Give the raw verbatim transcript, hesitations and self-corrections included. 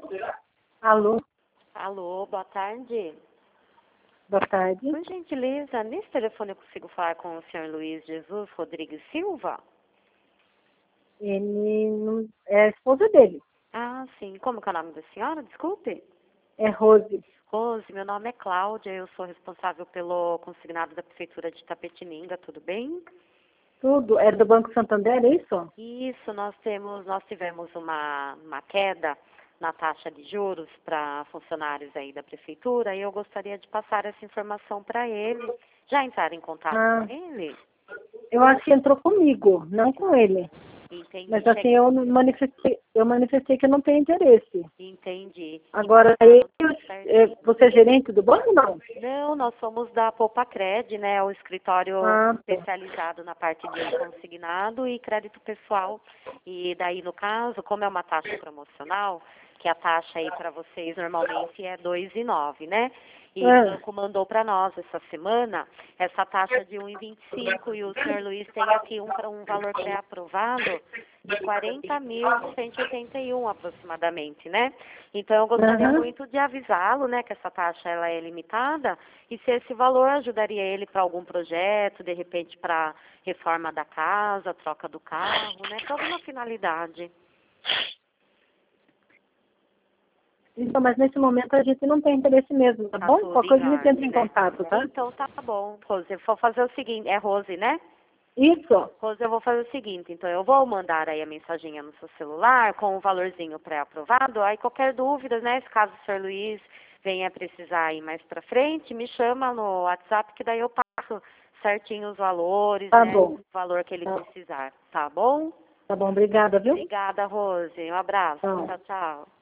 Alô, Alô, boa tarde. boa tarde. Por gentileza, nesse telefone eu consigo falar com o senhor Luiz Jesus Rodrigues Silva? Ele não- é a esposa dele, Ah, sim. Como que é o nome da senhora? Desculpe. é Rose. Rose, meu nome é Cláudia, eu sou responsável pelo consignado da Prefeitura de Itapetininga, tudo bem? Tudo é do Banco Santander, é isso? Isso, nós temos, nós tivemos uma, uma queda na taxa de juros para funcionários aí da Prefeitura e eu gostaria de passar essa informação para ele. Já entraram em contato Ah, com ele? eu acho que entrou comigo, não com ele. Entendi. Mas assim, eu manifestei, eu manifestei que eu não tenho interesse. Entendi. Agora, Tá ele, tudo é, certinho. você é gerente do banco ou não? Não, nós somos da Poupacred, né? O escritório Ah, tá. especializado na parte de consignado e crédito pessoal. E daí, no caso, como é uma taxa promocional, que a taxa aí para vocês normalmente é dois vírgula nove, né? E o Ah, banco mandou para nós essa semana essa taxa de um vírgula vinte e cinco e o senhor Luiz tem aqui um, um valor pré-aprovado de quarenta mil cento e oitenta e um aproximadamente, né? Então eu gostaria aham. muito de avisá-lo, né, que essa taxa ela é limitada e se esse valor ajudaria ele para algum projeto, de repente para reforma da casa, troca do carro, né, para alguma finalidade. Então, mas nesse momento a gente não tem interesse mesmo, tá Tá bom? tudo Qualquer em coisa a gente entra ordem, em né? contato, tá? Então tá bom, Rose. Eu vou fazer o seguinte, é Rose, né? Isso. Rose, eu vou fazer o seguinte, então eu vou mandar aí a mensaginha no seu celular com o valorzinho pré-aprovado, aí qualquer dúvida, né, se caso o senhor Luiz venha precisar ir mais pra frente, me chama no WhatsApp que daí eu passo certinho os valores, Tá né, bom. o valor que ele Tá, precisar, tá bom? tá bom, obrigada, viu? Obrigada, Rose, um abraço, Tchau. tchau, tchau.